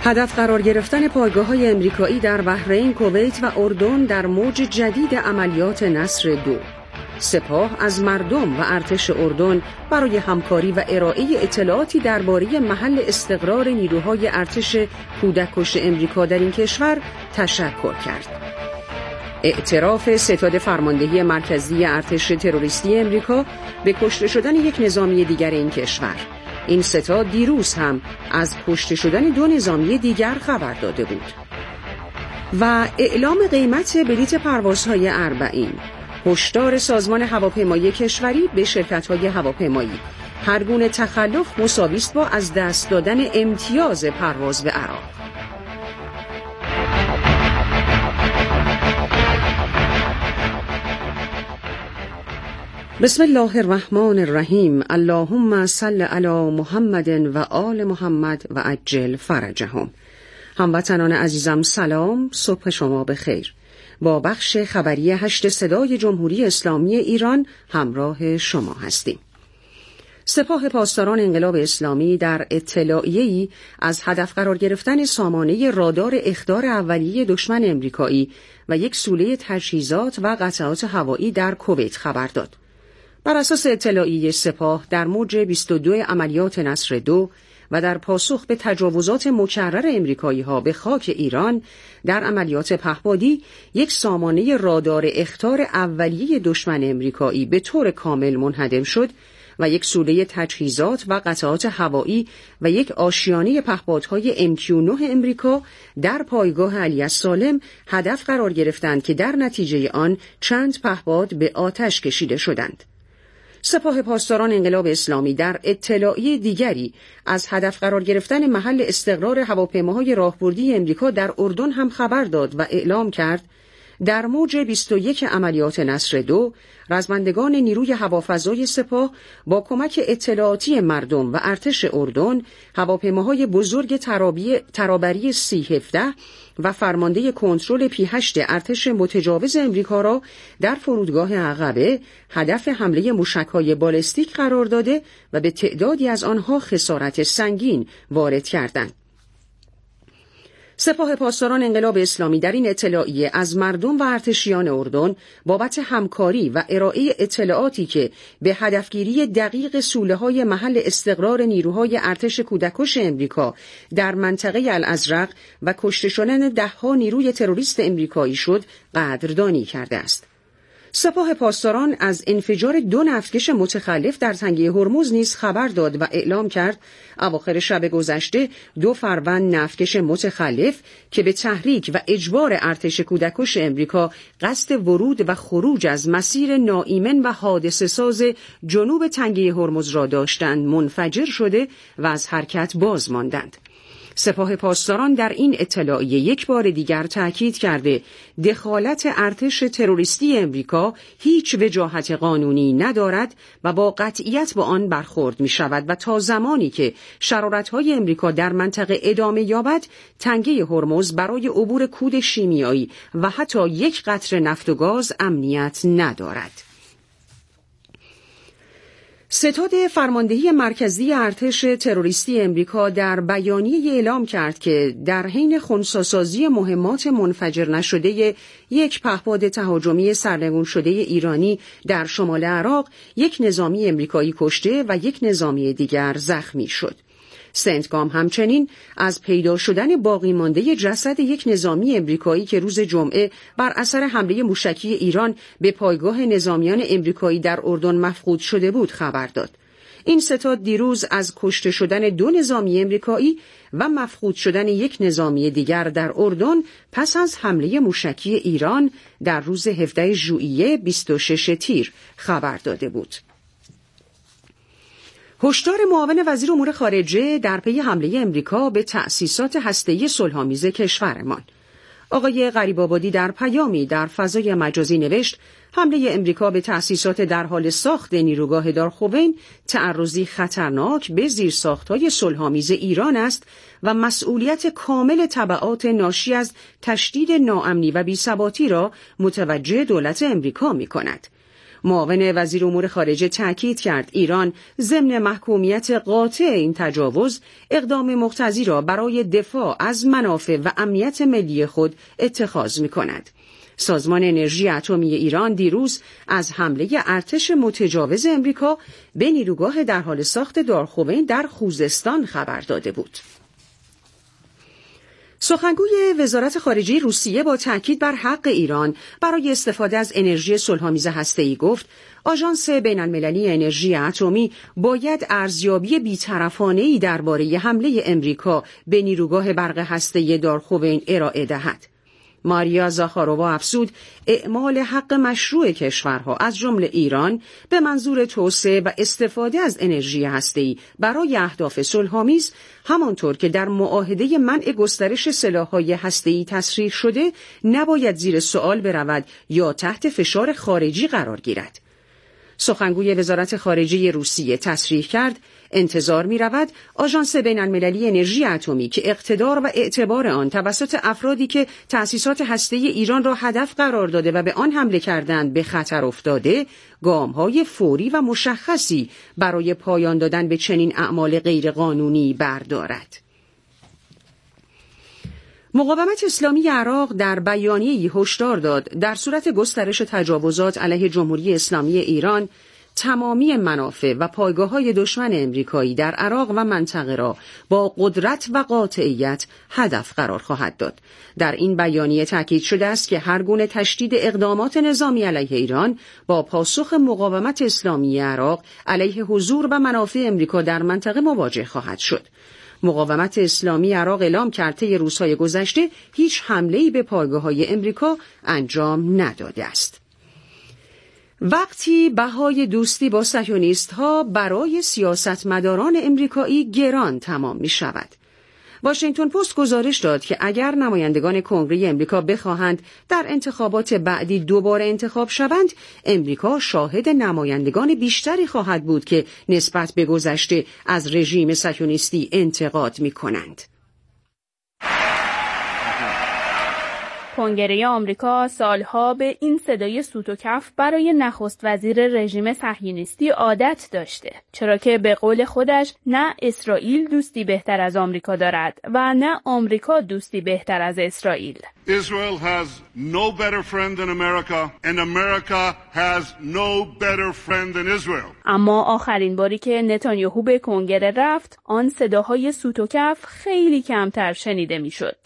هدف قرار گرفتن پایگاه‌های امریکایی در بحرین، کویت و اردن در موج جدید عملیات نصر 2. سپاه از مردم و ارتش اردن برای همکاری و ارائه اطلاعاتی درباره محل استقرار نیروهای ارتش کودککش امریکا در این کشور تشکر کرد. اعتراف ستاد فرماندهی مرکزی ارتش تروریستی امریکا به کشته شدن یک نظامی دیگر این کشور. این ستاد دیروز هم از کشته شدن 2 نظامی دیگر خبر داده بود. و اعلام قیمت بلیت پروازهای اربعین. هشدار سازمان هواپیمایی کشوری به شرکت‌های هواپیمایی: هر گونه تخلف مساوی است با از دست دادن امتیاز پرواز به عراق. بسم الله الرحمن الرحیم. اللهم صل علی محمد و آل محمد و عجل فرجهم. هموطنان عزیزم سلام، صبح شما بخیر. با بخش خبری 8 صدای جمهوری اسلامی ایران همراه شما هستیم. سپاه پاسداران انقلاب اسلامی در اطلاعیه‌ای از هدف قرار گرفتن سامانه رادار اخطار اولیه دشمن امریکایی و یک سوله تجهیزات و قطعات هوایی در کویت خبر داد. بر اساس اطلاعیه سپاه در موج 22 عملیات نصر 2 و در پاسخ به تجاوزات مکرر امریکایی‌ها به خاک ایران در عملیات پهپادی، یک سامانه رادار اخطار اولیه دشمن امریکایی به طور کامل منهدم شد و یک سوله تجهیزات و قطعات هوایی و یک آشیانه پهپادهای MQ-9 امریکا در پایگاه علی السالم هدف قرار گرفتند که در نتیجه آن چند پهپاد به آتش کشیده شدند. سپاه پاسداران انقلاب اسلامی در اطلاعیه دیگری از هدف قرار گرفتن محل استقرار هواپیماهای راهبردی امریکا در اردن هم خبر داد و اعلام کرد در موج 21 عملیات نصر 2 رزمندگان نیروی هوافضای سپاه با کمک اطلاعاتی مردم و ارتش اردن هواپیماهای بزرگ ترابری C-17 و فرمانده کنترل P-8 ارتش متجاوز امریکا را در فرودگاه عقبه هدف حمله موشک‌های بالستیک قرار داده و به تعدادی از آنها خسارت سنگین وارد کردند. سپاه پاسداران انقلاب اسلامی در این اطلاعیه از مردم و ارتشیان اردن بابت همکاری و ارائه اطلاعاتی که به هدفگیری دقیق سوله‌های محل استقرار نیروهای ارتش کودککش امریکا در منطقه الازرق و کشته شدن 10 نیروی تروریست امریکایی شد قدردانی کرده است. سپاه پاسداران از انفجار 2 نفتکش متخلف در تنگه هرمز نیز خبر داد و اعلام کرد اواخر شب گذشته 2 فروند نفتکش متخلف که به تحریک و اجبار ارتش کودککش امریکا قصد ورود و خروج از مسیر ناایمن و حادثه ساز جنوب تنگه هرمز را داشتند منفجر شده و از حرکت باز ماندند. سپاه پاسداران در این اطلاعیه یک بار دیگر تأکید کرده دخالت ارتش تروریستی امریکا هیچ وجاهت قانونی ندارد و با قطعیت با آن برخورد می شود و تا زمانی که شرارت‌های امریکا در منطقه ادامه یابد تنگه هرمز برای عبور کود شیمیایی و حتی یک قطره نفت و گاز امنیت ندارد. ستاد فرماندهی مرکزی ارتش تروریستی امریکا در بیانیه اعلام کرد که در حین خنثی‌سازی مهمات منفجر نشده یک پهپاد تهاجمی سرنگون شده ایرانی در شمال عراق، یک نظامی امریکایی کشته و یک نظامی دیگر زخمی شد. سنتگام همچنین از پیدا شدن باقی مانده جسد یک نظامی امریکایی که روز جمعه بر اثر حمله موشکی ایران به پایگاه نظامیان امریکایی در اردن مفقود شده بود خبر داد. این ستاد دیروز از کشته شدن 2 نظامی امریکایی و مفقود شدن یک نظامی دیگر در اردن پس از حمله موشکی ایران در روز 17 ژوئیه 26 تیر خبر داده بود. هشدار معاون وزیر امور خارجه در پی حمله امریکا به تأسیسات هسته‌ای صلح‌آمیز کشورمان. آقای غریب‌آبادی در پیامی در فضای مجازی نوشت حمله امریکا به تأسیسات در حال ساخت نیروگاه دارخوین تعرضی خطرناک به زیرساخت‌های صلح‌آمیز ایران است و مسئولیت کامل تبعات ناشی از تشدید ناامنی و بی‌ثباتی را متوجه دولت امریکا می‌کند. معاون وزیر امور خارجه تأکید کرد ایران ضمن محکومیت قاطع این تجاوز اقدام مقتضی را برای دفاع از منافع و امنیت ملی خود اتخاذ می‌کند. سازمان انرژی اتمی ایران دیروز از حمله ارتش متجاوز امریکا به نیروگاه در حال ساخت دارخوین در خوزستان خبر داده بود. سخنگوی وزارت خارجه روسیه با تأکید بر حق ایران برای استفاده از انرژی صلح‌آمیز هسته‌ای گفت آژانس بین‌المللی انرژی اتمی باید ارزیابی بی‌طرفانه‌ای درباره حمله امریکا به نیروگاه برق هسته‌ای دارخوین ارائه دهد. ماریا زاخارووا افزود اعمال حق مشروع کشورها از جمله ایران به منظور توسعه و استفاده از انرژی هسته‌ای برای اهداف صلح‌آمیز همانطور که در معاهده منع گسترش سلاح‌های هسته‌ای تصریح شده نباید زیر سوال برود یا تحت فشار خارجی قرار گیرد. سخنگوی وزارت خارجه روسیه تصریح کرد انتظار می رود آژانس بین‌المللی انرژی اتمی که اقتدار و اعتبار آن توسط افرادی که تأسیسات هسته‌ای ایران را هدف قرار داده و به آن حمله کردند به خطر افتاده، گام‌های فوری و مشخصی برای پایان دادن به چنین اعمال غیرقانونی بردارد. مقاومت اسلامی عراق در بیانیه‌ای هشدار داد در صورت گسترش تجاوزات علیه جمهوری اسلامی ایران تمامی منافع و پایگاه‌های دشمن امریکایی در عراق و منطقه را با قدرت و قاطعیت هدف قرار خواهد داد. در این بیانیه تاکید شده است که هر گونه تشدید اقدامات نظامی علیه ایران با پاسخ مقاومت اسلامی عراق علیه حضور و منافع امریکا در منطقه مواجه خواهد شد. مقاومت اسلامی عراق اعلام کرد طی روزهای گذشته هیچ حمله‌ای به پایگاه‌های امریکا انجام نداده است. وقتی بهای دوستی با صهیونیست‌ها برای سیاستمداران امریکایی گران تمام می‌شود. واشنگتن پست گزارش داد که اگر نمایندگان کنگره امریکا بخواهند در انتخابات بعدی دوباره انتخاب شوند، امریکا شاهد نمایندگان بیشتری خواهد بود که نسبت به گذشته از رژیم صهیونیستی انتقاد می‌کنند. کنگره آمریکا سالها به این صدای سوت و کف برای نخست وزیر رژیم صهیونیستی عادت داشته، چرا که به قول خودش نه اسرائیل دوستی بهتر از آمریکا دارد و نه آمریکا دوستی بهتر از اسرائیل. Israel has no better friend than America and America has no better friend than Israel. اما آخرین باری که نتانیاهو به کنگره رفت، آن صداهای سوت و کف خیلی کمتر شنیده میشد.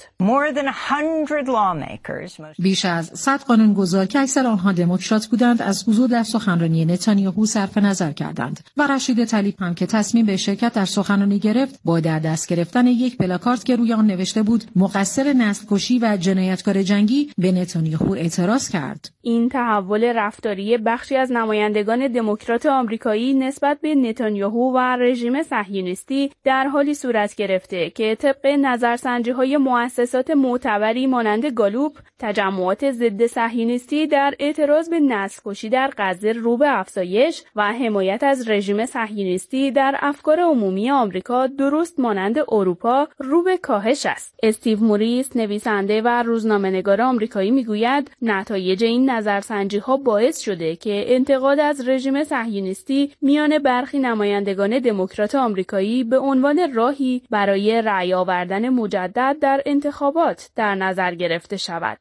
بیش از 100 قانونگذار که اکثر آنها دموکرات بودند از حضور در سخنرانی نتانیاهو صرف نظر کردند و رشید طلیب هم که تصمیم به شرکت در سخنرانی گرفت با در دست گرفتن یک پلاکارد که روی آن نوشته بود مقصر نسل‌کشی و جنایتکار جنگی به نتانیاهو اعتراض کرد. این تحول رفتاری بخشی از نمایندگان دموکرات آمریکایی نسبت به نتانیاهو و رژیم صهیونیستی در حالی صورت گرفته که طبق نظرسنجی‌های مؤسسات معتبری مانند گالوپ، تجمعات ضد صهیونیستی در اعتراض به نسل‌کشی در غزه رو به افزایش و حمایت از رژیم صهیونیستی در افکار عمومی آمریکا درست مانند اروپا رو به کاهش است. استیو موریس، نویسنده و روزنامه‌نگار آمریکایی میگوید نتایج این نظرسنجی‌ها باعث شده که انتقاد از رژیم صهیونیستی میان برخی نمایندگان دموکرات آمریکایی به عنوان راهی برای رأی آوردن مجدد در انتخابات در نظر گرفته شود.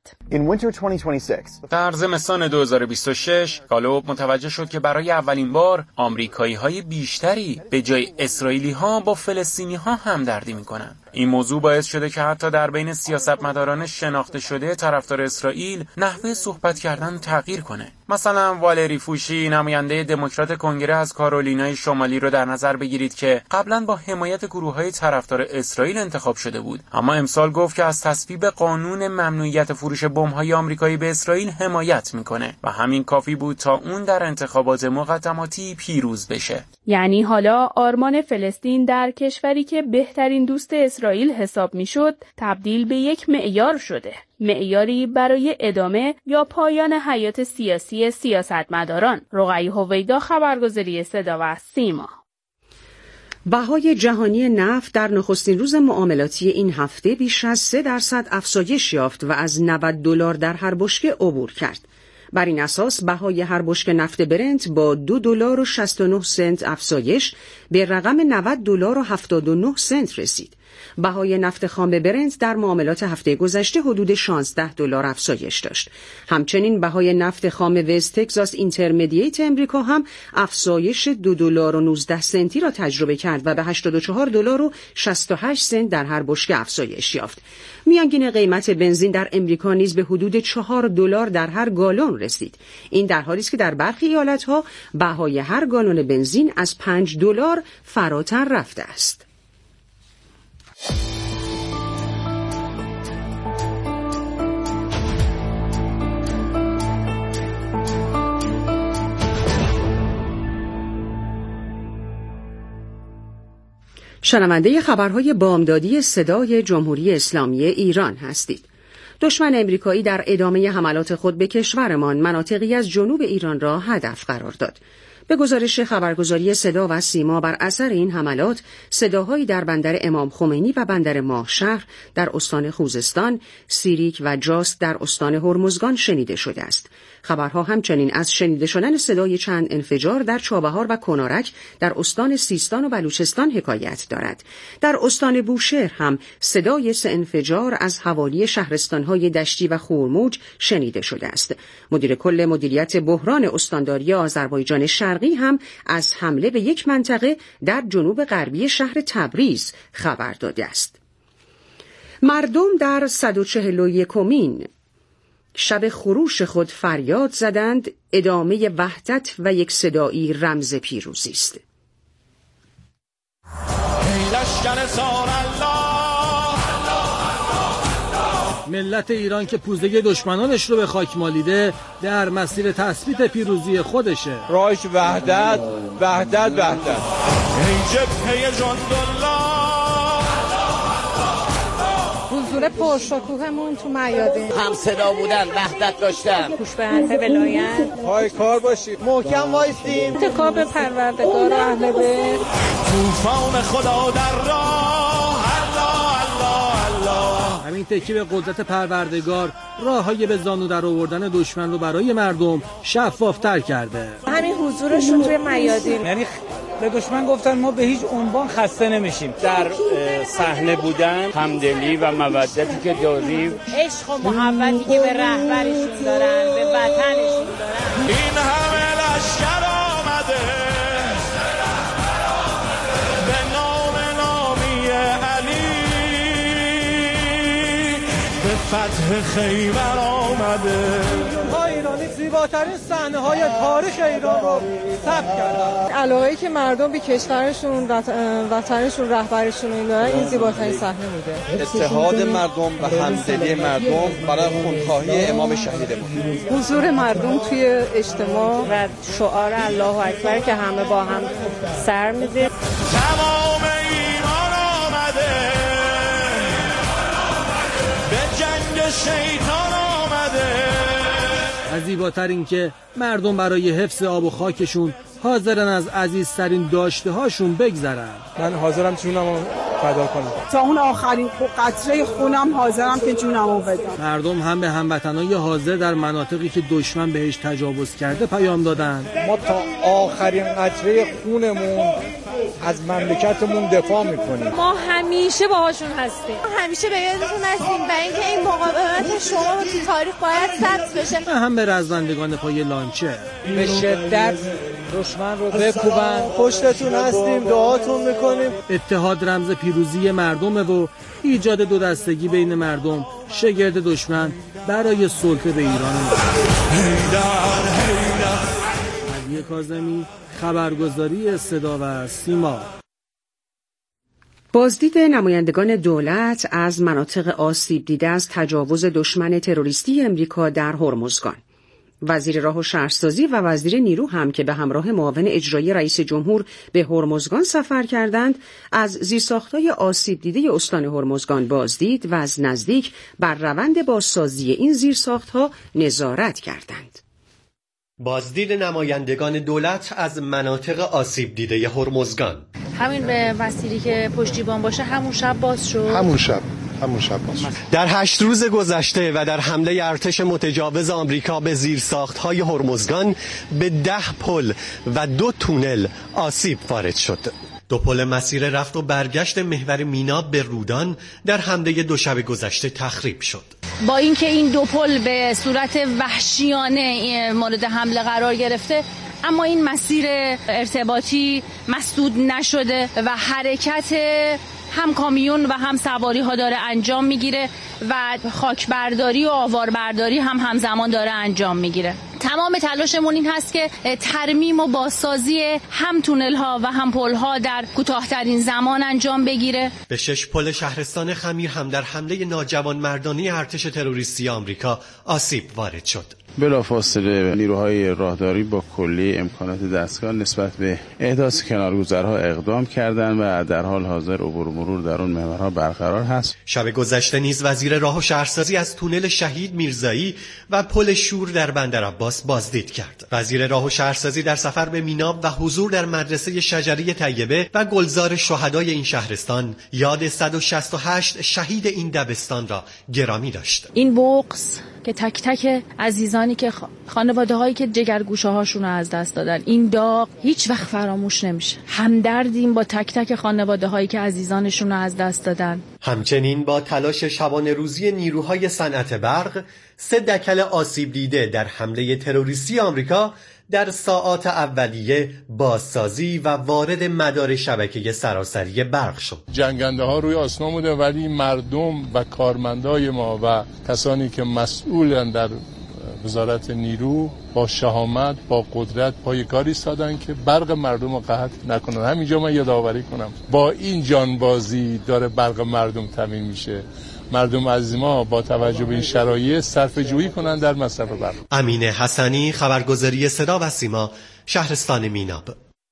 در زمستان 2026 گالوپ متوجه شد که برای اولین بار آمریکایی‌های بیشتری به جای اسرائیلی‌ها با فلسطینی‌ها همدردی می‌کنند. این موضوع باعث شده که حتی در بین سیاستمداران شناخته شده طرفدار اسرائیل نحوه صحبت کردن تغییر کنه. مثلا والری فوشی، نماینده دموکرات کنگره از کارولینای شمالی رو در نظر بگیرید که قبلا با حمایت گروه‌های طرفدار اسرائیل انتخاب شده بود، اما امسال گفت که از تصویب قانون ممنوعیت فروش بمب‌های آمریکایی به اسرائیل حمایت میکنه و همین کافی بود تا اون در انتخابات مقدماتی پیروز بشه. یعنی حالا آرمان فلسطین در کشوری که بهترین دوست اسرائیل حساب میشد تبدیل به یک معیار شده، معیاری برای ادامه یا پایان حیات سیاسی سیاستمداران. رقیه هویدا، خبرگزاری صدا و سیما. بهای جهانی نفت در نخستین روز معاملاتی این هفته بیش از 3% افزایش یافت و از $90 در هر بشکه عبور کرد. بر این اساس بهای هر بشکه نفت برنت با $2.69 افزایش به رقم $90.79 رسید. بهای نفت خام برنت در معاملات هفته گذشته حدود $16 افزایش داشت. همچنین بهای نفت خام وست تگزاس اینترمدییت امریکا هم افزایش $2.19 را تجربه کرد و به $84.68 در هر بشکه افزایش یافت. میانگین قیمت بنزین در امریکا نیز به حدود $4 در هر گالن رسید. این در حالی است که در برخی ایالت‌ها بهای هر گالن بنزین از $5 فراتر رفته است. شنونده خبرهای بامدادی صدای جمهوری اسلامی ایران هستید. دشمن امریکایی در ادامه حملات خود به کشورمان مناطقی از جنوب ایران را هدف قرار داد. به گزارش خبرگزاری صدا و سیما بر اثر این حملات، صداهایی در بندر امام خمینی و بندر ماهشهر در استان خوزستان، سیریک و جاست در استان هرمزگان شنیده شده است. خبرها همچنین از شنیده شدن صدای چند انفجار در چابهار و کنارک در استان سیستان و بلوچستان حکایت دارد. در استان بوشهر هم صدای 3 انفجار از حوالی شهرستان‌های دشتی و خورموج شنیده شده است. مدیر کل مدیریت بحران استانداری آذربایجان شرقی هم از حمله به یک منطقه در جنوب غربی شهر تبریز خبر داده است. مردم در 141مین شب خروش خود فریاد زدند ادامه وحدت و یک صدایی رمز پیروزی است. ملت ایران که پوزه دشمنانش رو به خاک مالیده در مسیر تثبیت پیروزی خودشه. راهش وحدت وحدت وحدت. ای جبهه جندالله، حضور پرشکوهمون تو میادین، هم صدا بودن، وحدت داشتن، گوش به حرف ولایت، پای کار باشید، محکم وایسیم، اتکاب پروردگار اهل بیت، طوفان خدا در راه، الله الله الله. همین تکیه به قدرت پروردگار راههای به زانو در آوردن دشمن رو برای مردم شفافتر کرده. همین حضورشون توی میادین، یعنی به دشمن گفتن ما به هیچ عنوان خسته نمیشیم. در صحنه بودن، همدلی و مودتی که داریم، عشق و محبتی که به رهبرشون دارن، به وطنشون دارن. این همه لشکر آمده به نام نامی علی، به فتح خیبر آمده. ایرانی زیباترین صحنه‌های تاریخ ایران رو ثبت کردن. علاقه‌ای که مردم به کشورشون، وطنشون، رهبرشون این زیباترین صحنه بوده. اتحاد مردم و همدلی مردم برای خونخواهی امام شهیدمون. حضور مردم توی اجتماع و شعار الله اکبر که همه با هم سر می‌زنیم. تمام ایمان آمده به جنگ شیطان آمده. از زیباتر این که مردم برای حفظ آب و خاکشون حاضرن از عزیزترین داشته هاشون بگذرن. من حاضرم جونمو فدا کنم، تا اون آخرین قطره خونم حاضرم که جونمو بدم. مردم هم به هموطنای حاضر در مناطقی که دشمن بهش تجاوز کرده پیام دادن. ما تا آخرین قطره خونمون از مملکتمون دفاع میکنیم. ما همیشه باهاشون هستیم، همیشه به یادتون هستیم برای اینکه این مقاومت شما تو تاریخ باید ثبت بشه. هم به رزمندگان پای لانچر به شدت دشمن رو بکوبن، پشتتون هستیم، دعاتون میکنیم. اتحاد رمز پیروزی مردمه و ایجاد دو دستگی بین مردم شگرد دشمن برای سلطه به ایران. علی کاظمی، خبرگزاری صدا و سیما. بازدید نمایندگان دولت از مناطق آسیب دیده از تجاوز دشمن تروریستی امریکا در هرمزگان. وزیر راه و شهرسازی و وزیر نیرو هم که به همراه معاون اجرایی رئیس جمهور به هرمزگان سفر کردند، از زیرساخت‌های آسیب دیده استان هرمزگان بازدید و از نزدیک بر روند بازسازی این زیرساخت‌ها نظارت کردند. بازدید نمایندگان دولت از مناطق آسیب دیده هرمزگان. همین به مسیری که پشتیبان باشه همون شب باز شد. همون شب همون شب باز شد. در 8 روز گذشته و در حمله ارتش متجاوز آمریکا به زیرساخت‌های هرمزگان به 10 پل و 2 تونل آسیب وارد شد. 2 پل مسیر رفت و برگشت محور میناب به رودان در حمله دوشنبه گذشته تخریب شد. با اینکه این 2 پل به صورت وحشیانه مورد حمله قرار گرفته، اما این مسیر ارتباطی مسدود نشده و حرکت هم کامیون و هم سواری ها داره انجام میگیره و خاکبرداری و آواربرداری هم همزمان داره انجام میگیره. تمام تلاشمون این هست که ترمیم و بازسازی هم تونل ها و هم پل ها در کوتاه‌ترین زمان انجام بگیره. به 6 پل شهرستان خمیر هم در حمله ناجوانمردانه ارتش تروریستی آمریکا آسیب وارد شد. بلافاصله نیروهای راهداری با کلی امکانات دستگاه نسبت به احداث کنارگذرها اقدام کردند و در حال حاضر عبور و مرور در اون محورها برقرار هست. شب گذشته نیز وزیر راه و شهرسازی از تونل شهید میرزایی و پل شور در بندرعباس بازدید کرد. وزیر راه و شهرسازی در سفر به میناب و حضور در مدرسه شجری طیبه و گلزار شهدای این شهرستان یاد 168 شهید این دبستان را گرامی داشت. این بغض که تک تک عزیزانی که خانواده هایی که جگرگوشه هاشون رو از دست دادن، این داغ هیچ وقت فراموش نمیشه. همدردیم با تک تک خانواده هایی که عزیزانشون رو از دست دادن. همچنین با تلاش شبانه روزی نیروهای صنعت برق 3 دکل آسیب دیده در حمله تروریستی آمریکا در ساعات اولیه بازسازی و وارد مدار شبکه سراسری برق شد. جنگنده ها روی آسمان بوده، ولی مردم و کارمندای ما و کسانی که مسئولن در وزارت نیرو با شهامت، با قدرت پای کار ایستادن که برق مردم رو قطع نکنن. همینجا من یادآوری کنم با این جانبازی داره برق مردم تامین میشه. مردم عزیز ما با توجه به این شرایط صرفه‌جویی کنن در مصرف برق. امین حسنی، خبرگزاری صدا و سیما، شهرستان میناب.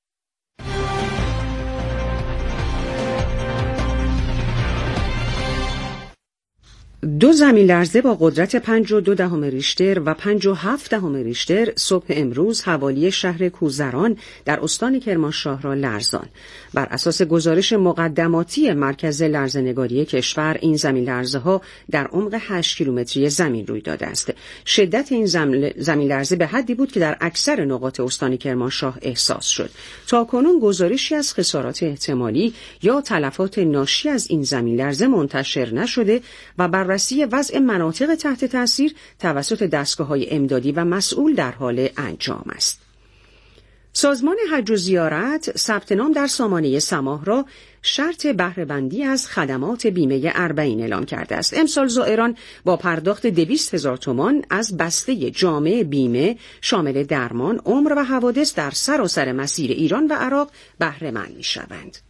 دو زمین‌لرزه با قدرت 5.2 ریشتر و 5.7 ریشتر صبح امروز حوالی شهر کوزران در استان کرمانشاه را لرزان. بر اساس گزارش مقدماتی مرکز لرزه‌نگاری کشور، این زمین‌لرزه‌ها در عمق 8 کیلومتری زمین روی داده است. شدت این زمین‌لرزه به حدی بود که در اکثر نقاط استان کرمانشاه احساس شد. تاکنون گزارشی از خسارات احتمالی یا تلفات ناشی از این زمین‌لرزه منتشر نشده و بررسی وضع مناطق تحت تاثیر توسط دستگاه‌های امدادی و مسئول در حال انجام است. سازمان حج و زیارت ثبت نام در سامانه سماح را شرط بهره بندی از خدمات بیمه 40 اعلام کرده است. امسال زائران با پرداخت 200,000 تومان از بسته جامع بیمه شامل درمان، عمر و حوادث در سراسر مسیر ایران و عراق بهره مند می‌شوند.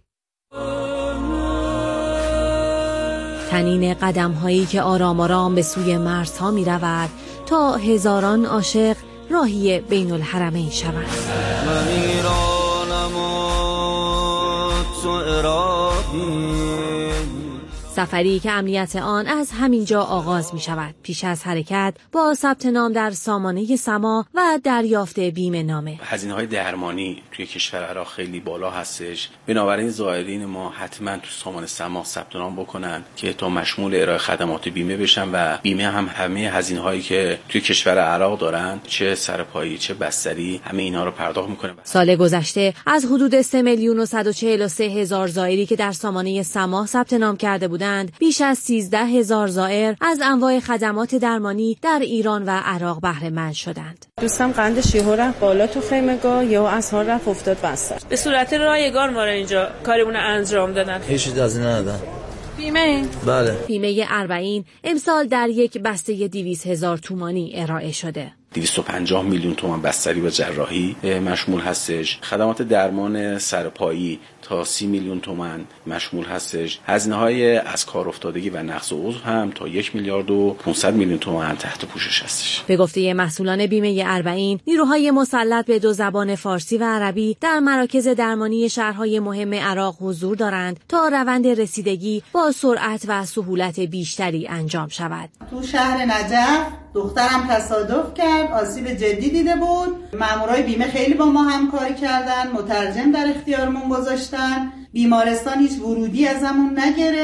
تنین قدم‌هایی که آرام آرام به سوی مرزها می‌رود تا هزاران عاشق راهی بین الحرمین شوند. من ایرانم و تو عراقی. سفری که امنیت آن از همینجا آغاز می شود. پیش از حرکت با ثبت نام در سامانه سماح و دریافت بیمه نامه. هزینه‌های درمانی توی کشور عراق خیلی بالا هستش. بنابراین زائرین ما حتما تو سامانه سماح ثبت نام بکنن که تا مشمول ارائه خدمات بیمه بشن و بیمه هم همه هزینه‌هایی که توی کشور عراق دارن، چه سرپایی چه بستری، همه اینها رو پرداخت می‌کنه. سال گذشته از حدود 3,143,000 زائری که در سامانه سماح ثبت نام کرده بودند، بیش از 13,000 زائر از انواع خدمات درمانی در ایران و عراق بهره مند شدند. دوستم قند شیهو رفت بالا تو خیمگاه، یا از ها رفت افتاد بستر. به صورت رایگان ما رو اینجا کارمون انجام دادن. هیچ چیز از این ندادن. بیمه؟ بله. بیمه 40 امسال در یک بسته 200,000 تومانی ارائه شده. 250 میلیون تومان بستری و جراحی مشمول هستش. خدمات درمان سرپایی تا 30 میلیون تومان مشمول هستش. هزینه‌های از کار افتادگی و نقص عضو هم تا 1,500 میلیون تومان تحت پوشش هستش. به گفته مسئولان بیمه 40، نیروهای مسلط به 2 زبان فارسی و عربی در مراکز درمانی شهرهای مهم عراق حضور دارند تا روند رسیدگی با سرعت و سهولت بیشتری انجام شود. تو شهر نجف دخترم تصادف کرد، آسیب جدی دیده بود. مامورای بیمه خیلی با ما همکاری کردن، مترجم در اختیارمون گذاشتن. بیمارستان هیچ ورودی ازمون نگرفت.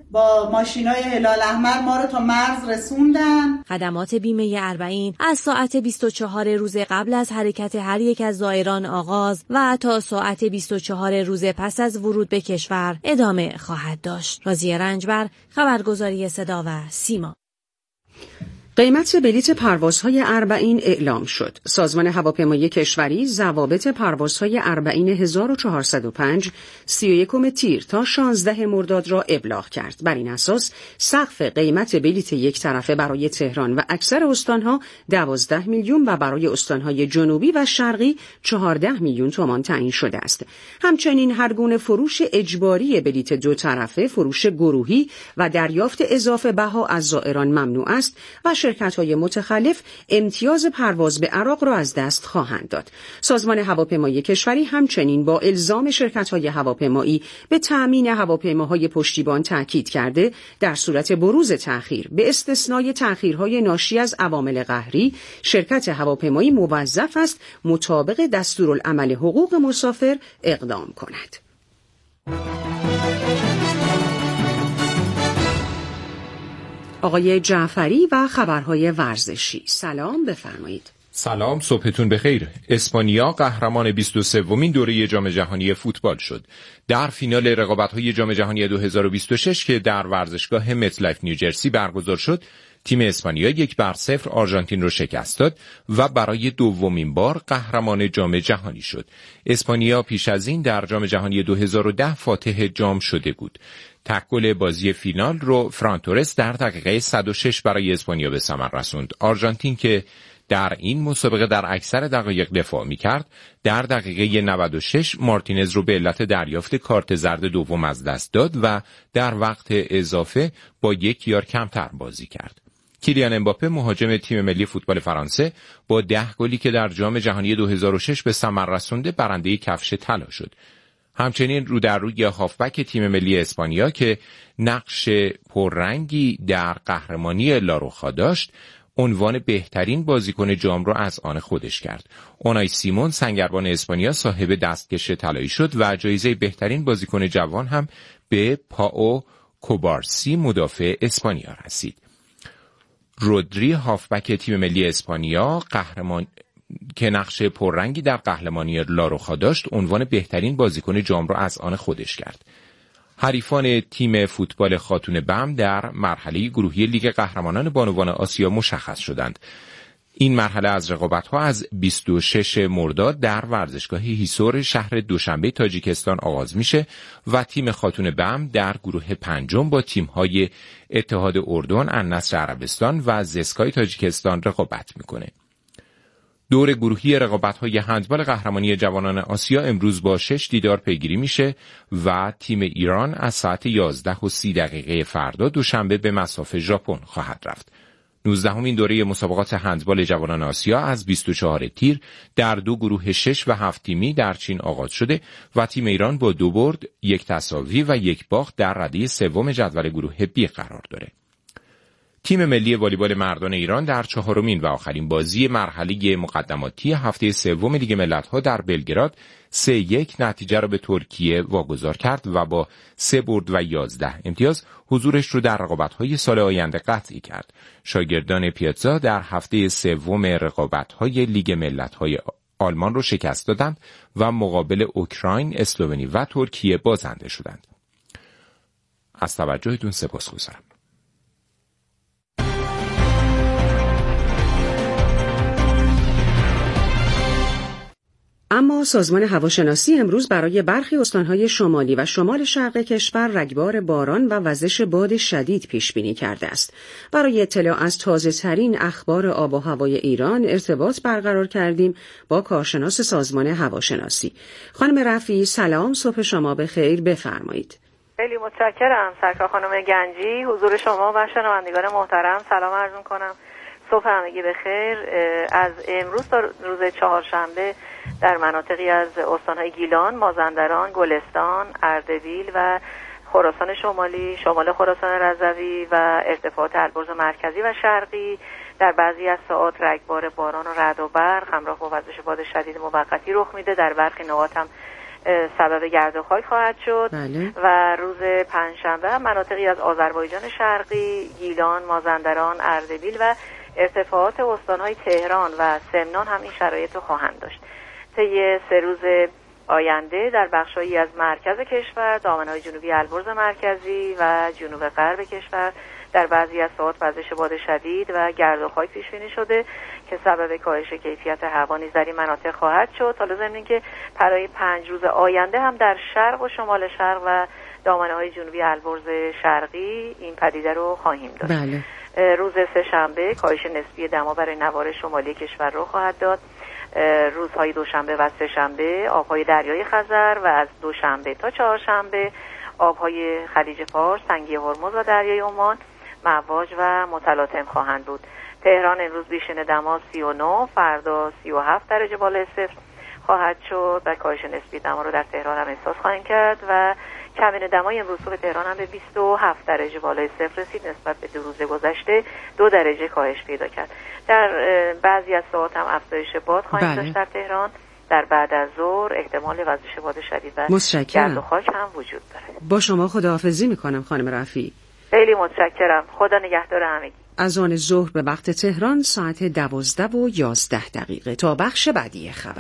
با ماشینای هلال احمر ما رو تا مرز رسوندن. خدمات بیمه اربعین از ساعت 24 روز قبل از حرکت هر یک از زائران آغاز و تا ساعت 24 روز پس از ورود به کشور ادامه خواهد داشت. راضیه رنجبر، خبرگزاری صدا و سیما. قیمت بلیت پروازهای اربعین اعلام شد. سازمان هواپیمایی کشوری ضوابط پروازهای اربعین 1405 31 تیر تا 16 مرداد را ابلاغ کرد. بر این اساس سقف قیمت بلیت یک طرفه برای تهران و اکثر استانها 12 میلیون و برای استانهای جنوبی و شرقی 14 میلیون تومان تعیین شده است. همچنین هر گونه فروش اجباری بلیت دو طرفه، فروش گروهی و دریافت اضافه بها از زائران ممنوع است و شرکت‌های متخلف امتیاز پرواز به عراق را از دست خواهند داد. سازمان هواپیمایی کشوری همچنین با الزام شرکت‌های هواپیمایی به تأمین هواپیماهای پشتیبان تاکید کرده در صورت بروز تأخیر به استثنای تأخیرهای ناشی از عوامل قهری، شرکت هواپیمایی موظف است مطابق دستورالعمل حقوق مسافر اقدام کند. آقای جعفری و خبرهای ورزشی. سلام، بفرمایید. سلام، صبحتون بخیر. اسپانیا قهرمان 23مین دوره جام جهانی فوتبال شد. در فینال رقابت‌های جام جهانی 2026 که در ورزشگاه متلایف نیوجرسی برگزار شد، تیم اسپانیا 1-0 آرژانتین رو شکست داد و برای دومین بار قهرمان جام جهانی شد. اسپانیا پیش از این در جام جهانی 2010 فاتح جام شده بود. تکل بازی فینال رو فران تورس در دقیقه 106 برای اسپانیا به ثمر رسوند. آرژانتین که در این مسابقه در اکثر دقایق دفاع می‌کرد، در دقیقه 96 مارتینز رو به علت دریافت کارت زرد دوم از دست داد و در وقت اضافه با 1 یارد کمتر بازی کرد. کیلیان امباپه مهاجم تیم ملی فوتبال فرانسه با 10 گلی که در جام جهانی 2006 به ثمر رسونده برنده کفش طلا شد. همچنین رو در روی هافبک تیم ملی اسپانیا که نقش پررنگی در قهرمانی لاروخا داشت، عنوان بهترین بازیکن جام را از آن خودش کرد. اونای سیمون سنگربان اسپانیا صاحب دستکش طلایی شد و جایزه بهترین بازیکن جوان هم به پائو کوبارسی مدافع اسپانیا رسید. رودری هافبک تیم ملی اسپانیا که نقش پررنگی در قهرمانی لاروخا داشت، عنوان بهترین بازیکن جام را از آن خودش کرد. حریفان تیم فوتبال خاتون بم در مرحله گروهی لیگ قهرمانان بانوان آسیا مشخص شدند. این مرحله از رقابت‌ها از 26 مرداد در ورزشگاه هیسور شهر دوشنبه تاجیکستان آغاز میشه و تیم خاتون بم در گروه پنجم با تیم‌های اتحاد اردن، النصر عربستان و زسکای تاجیکستان رقابت میکنه. دور گروهی رقابت‌های هندبال قهرمانی جوانان آسیا امروز با 6 دیدار پیگیری میشه و تیم ایران از ساعت 11:30 فردا دوشنبه به مصاف ژاپن خواهد رفت. 19مین دوره مسابقات هندبال جوانان آسیا از 24 تیر در 2 گروه 6 و 7 تیمی در چین آغاز شده و تیم ایران با 2 برد، 1 تساوی و 1 باخت در رده سوم جدول گروه B قرار داره. تیم ملی والیبال مردان ایران در 4مین و آخرین بازی مرحله مقدماتی هفته سوم لیگ ملت‌ها در بلگراد 3-1 نتیجه را به ترکیه واگذار کرد و با 3 برد و 11 امتیاز حضورش رو در رقابت‌های سال آینده قطعی کرد. شاگردان پیاتزا در هفته سوم رقابت‌های لیگ ملت‌های آلمان رو شکست دادند و مقابل اوکراین، اسلوونی و ترکیه بازنده شدند. از توجهتون سپاسگزارم. اما سازمان هواشناسی امروز برای برخی استانهای شمالی و شمال شرق کشور رگبار باران و وزش باد شدید پیش بینی کرده است. برای اطلاع از تازه‌ترین اخبار آب و هوای ایران ارتباط برقرار کردیم با کارشناس سازمان هواشناسی. خانم رفیعی، سلام، صبح شما بخیر، بفرمایید. خیلی متشکرم سرکار خانم گنجی. حضور شما و شنوندگان محترم سلام عرض می‌کنم. صبح همگی بخیر. از امروز تا روز چهارشنبه در مناطقی از استان‌های گیلان، مازندران، گلستان، اردبیل و خراسان شمالی، شمال خراسان رضوی و ارتفاعات البرز مرکزی و شرقی در بعضی از ساعات رگبار باران و رعد و برق همراه با وزش باد شدید موقتی رخ میده. در برخی نقاط هم سبب گرد و خاک خواهد شد. بله. و روز پنجشنبه مناطقی از آذربایجان شرقی، گیلان، مازندران، اردبیل و ارتفاعات استانهای تهران و سمنان هم این شرایط رو خواهند داشت. طی 3 روز آینده در بخشایی از مرکز کشور، دامنه‌های جنوبی البرز مرکزی و جنوب غرب کشور در بعضی از ساعات وزش باد شدید و گرد و خاک پیش بینی شده که سبب کاهش کیفیت هوا نیز در این مناطق خواهد شد. حالا ضمن اینکه برای 5 روز آینده هم در شرق و شمال شرق و دامنه‌های جنوبی البرز شرقی این پدیده رو خواهیم داشت. بله. روز سه‌شنبه کاهش نسبی دما برای نوار شمالی کشور رو خواهد داد. روزهای دوشنبه و سه‌شنبه آبهای دریای خزر و از دوشنبه تا چهارشنبه آبهای خلیج فارس، تنگی هرمز و دریای عمان مواج و متلاطم خواهند بود. تهران امروز بیشتر دما 39، فردا 37 درجه بالای صفر خواهد شد و کاهش نسبی دما رو در تهران هم احساس خواهیم کرد و کمین دمای امروز صبح تهران هم به 27 درجه بالای صفر رسید. نسبت به 2 روز گذشته 2 درجه کاهش پیدا کرد. در بعضی از ساعات هم افزایش باد خواهیم داشت در تهران. در بعد از ظهر احتمال وزش باد شدید و گرد و خاک هم وجود داره. با شما خداحافظی میکنم خانم رفیعی. خیلی متشکرم. خدا نگهدار همگی. از آن ظهر به وقت تهران ساعت 12:11 تا بخش بعدی خبر.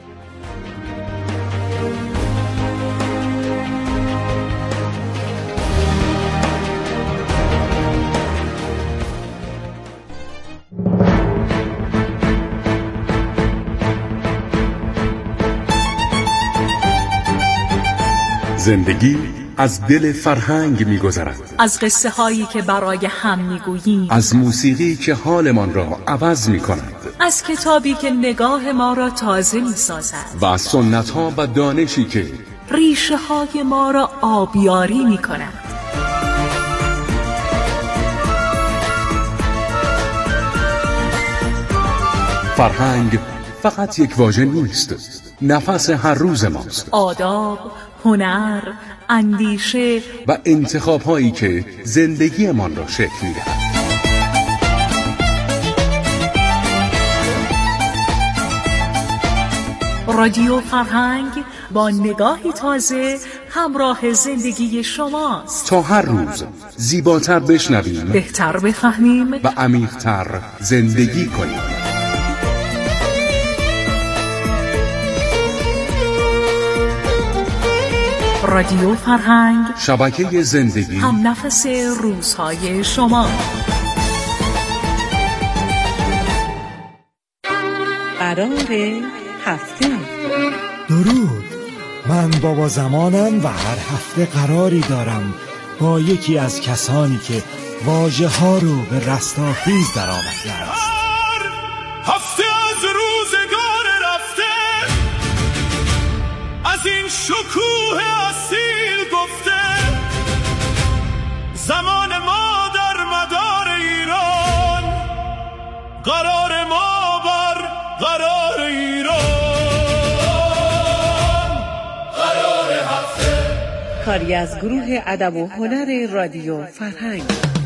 زندگی از دل فرهنگ می‌گذرد. از قصه هایی که برای هم می‌گوییم. از موسیقی که حالمان را عوض می‌کند. از کتابی که نگاه ما را تازه می‌سازد. و از سنت‌ها و دانشی که ریشه های ما را آبیاری می‌کند. فرهنگ فقط یک واژه نیست، نفس هر روز ماست. آداب، هنر، اندیشه و انتخاب‌هایی که زندگیمان را شکل می‌دهد. رادیو فرهنگ با نگاهی تازه همراه زندگی شماست. تا هر روز زیباتر بشنویم، بهتر بفهمیم و عمیق‌تر زندگی کنیم. رادیو فرهنگ، شبکه زندگی، هم نفس روزهای شما. قرار هفته. درود، من بابا زمانم و هر هفته قراری دارم با یکی از کسانی که واژه ها رو به رستاخیز در آورده است. هفته از روزگار رفته، از این شکوه اصیل گفته، زمان ما در مدار ایران، قرار ما بر قرار ایران، قرار هفته. کاری از گروه ادب و هنر رادیو فرهنگ.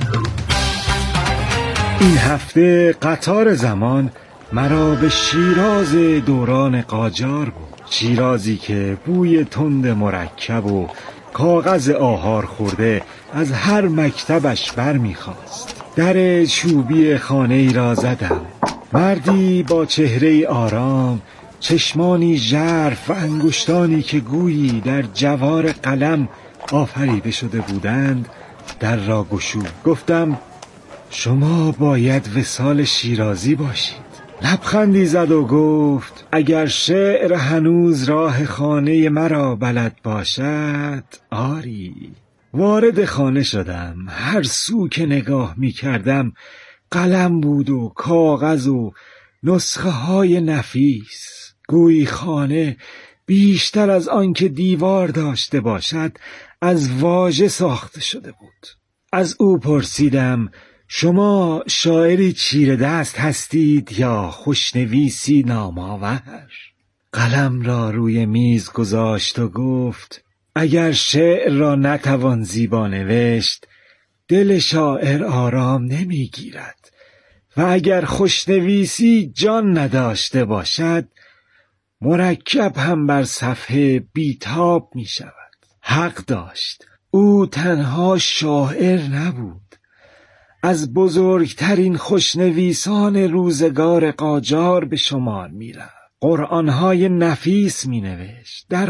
این هفته قطار زمان مرا به شیراز دوران قاجار بود. شیرازی که بوی تند مرکب و کاغذ آهار خورده از هر مکتبش برمیخواست. در چوبی خانه ای را زدم. مردی با چهره آرام، چشمانی ژرف و انگشتانی که گویی در جوار قلم آفریده شده بودند در را گشود. گفتم شما باید وصال شیرازی باشید. لبخندی زد و گفت اگر شعر هنوز راه خانه مرا بلد باشد آری. وارد خانه شدم. هر سو که نگاه می کردم قلم بود و کاغذ و نسخه های نفیس. گویی خانه بیشتر از آن که دیوار داشته باشد از واژه ساخته شده بود. از او پرسیدم شما شاعری چیره دست هستید یا خوشنویسی نامآور؟ قلم را روی میز گذاشت و گفت اگر شعر را نتوان زیبا نوشت دل شاعر آرام نمیگیرد و اگر خوشنویسی جان نداشته باشد مرکب هم بر صفحه بیتاب می شود. حق داشت، او تنها شاعر نبود، از بزرگترین خوشنویسان روزگار قاجار به شمار می رفت. قرآن‌های نفیس می نوشت، در